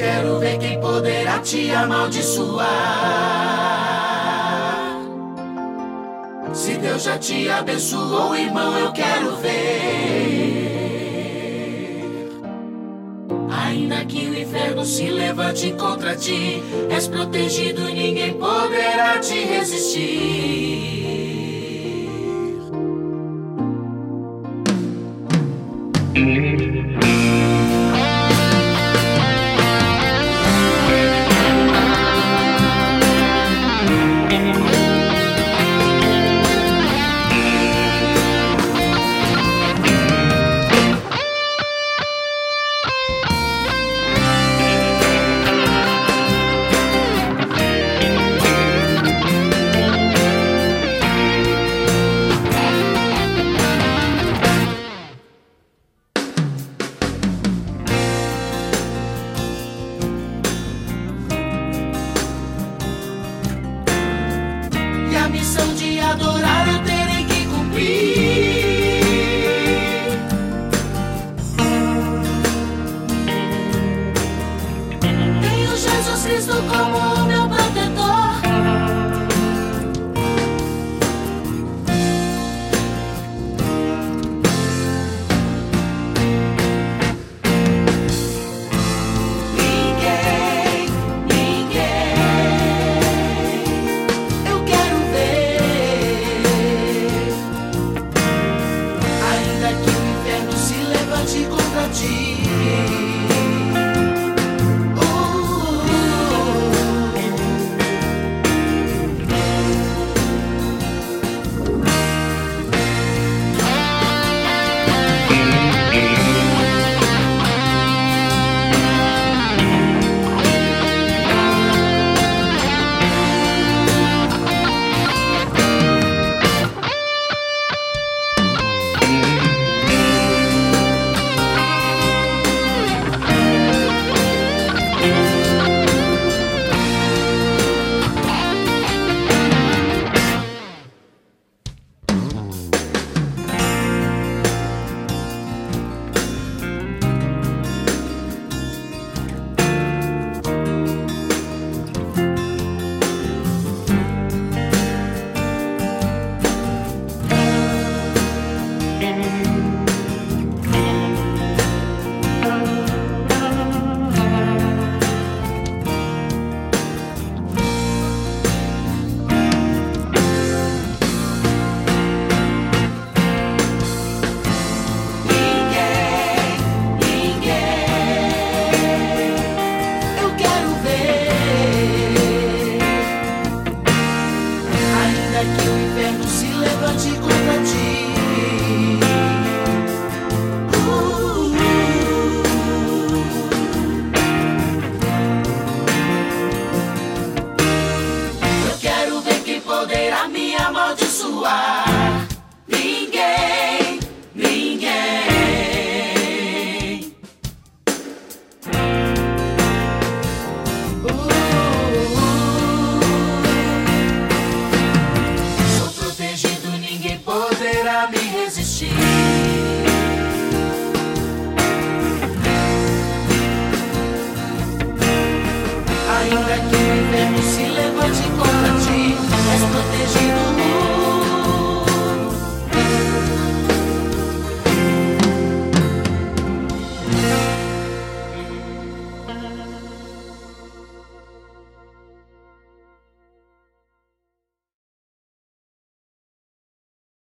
quero ver quem poderá te amaldiçoar. Se Deus já te abençoou, irmão, eu quero ver. Ainda que o inferno se levante contra ti, és protegido e ninguém poderá te resistir. A missão de adorar eu terei que cumprir. Tenho Jesus Cristo como o meu protetor. Contra ti. Que o inferno se levante contra ti. Eu quero ver quem poderá me amaldiçoar. Ninguém, ninguém. Poderá me resistir. Ainda que o inferno se levante contra ti, és protegido.